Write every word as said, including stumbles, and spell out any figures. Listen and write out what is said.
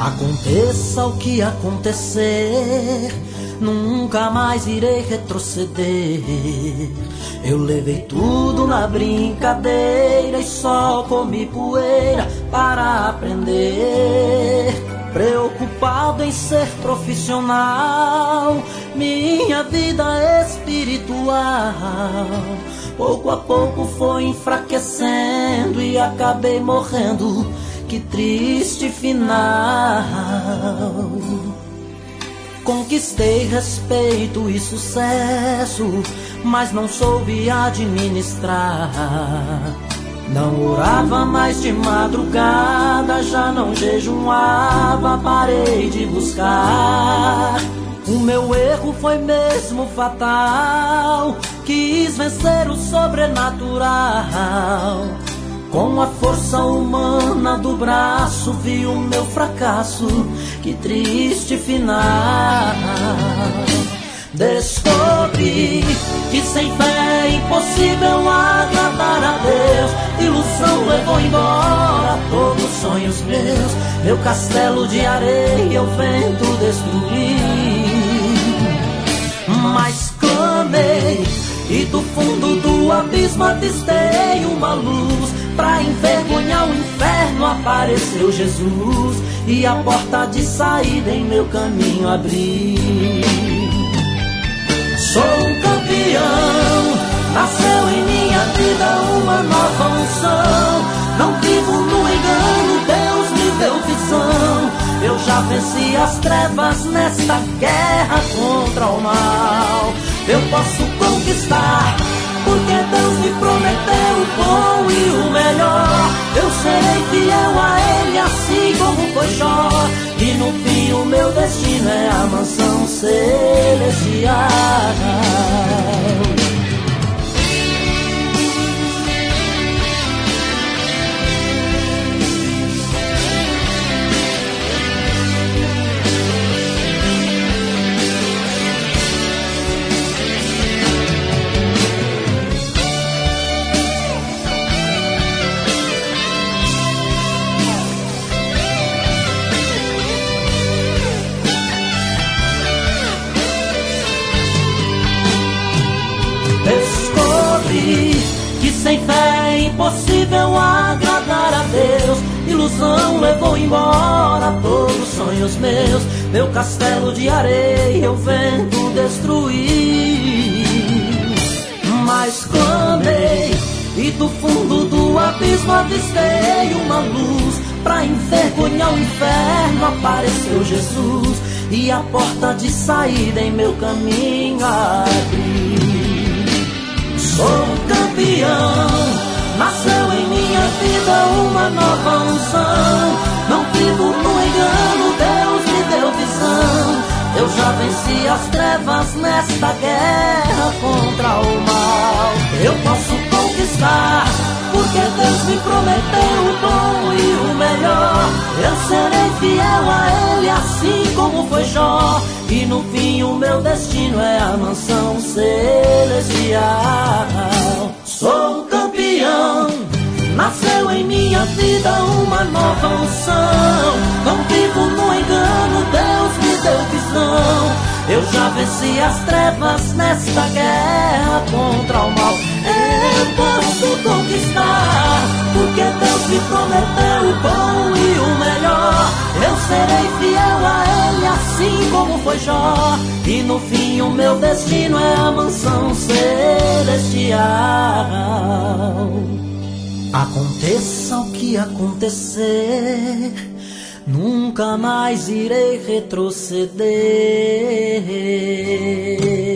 Aconteça o que acontecer, nunca mais irei retroceder. Eu levei tudo na brincadeira e só comi poeira para aprender. Preocupado em ser profissional, minha vida espiritual pouco a pouco foi enfraquecendo e acabei morrendo. Que triste final. Conquistei respeito e sucesso, mas não soube administrar. Não orava mais de madrugada, já não jejuava, parei de buscar. O meu erro foi mesmo fatal, quis vencer o sobrenatural. Com a força humana do braço vi o meu fracasso, que triste final. Descobri que sem fé é impossível agradar a Deus. Ilusão levou embora todos os sonhos meus. Meu castelo de areia o vento destruiu. Mas clamei e do fundo do abismo avistei uma luz. Pra envergonhar o inferno apareceu Jesus, e a porta de saída em meu caminho abri. Sou um campeão, nasceu em minha vida uma nova unção. Não vivo no engano, Deus me deu visão. Eu já venci as trevas nesta guerra contra o mal. Eu posso conquistar, porque Deus me prometeu o bom e o melhor. Eu serei fiel a Ele, assim como foi Jó. E no fim o meu destino é a mansão celestial. Que sem fé é impossível agradar a Deus. Ilusão levou embora todos os sonhos meus. Meu castelo de areia o vento destruiu. Mas clamei e do fundo do abismo avistei uma luz. Pra envergonhar o inferno apareceu Jesus, e a porta de saída em meu caminho abriu. Sou um campeão, nasceu em minha vida uma nova unção. Não vivo no engano, Deus me deu visão. Eu já venci as trevas nesta guerra contra o mal. Eu posso conquistar, porque Deus me prometeu o bom e o melhor. Eu serei fiel a Ele, assim como foi Jó. E no fim o meu destino é a mansão celestial. Sou um campeão, nasceu em minha vida uma nova unção. Não vivo no engano, Deus me deu visão. Eu já venci as trevas nesta guerra contra o mal. Eu posso conquistar, porque Deus me prometeu o bom e o melhor. Eu serei fiel a Ele, assim como foi Jó. E no fim o meu destino é a mansão celestial. Aconteça o que acontecer, nunca mais irei retroceder.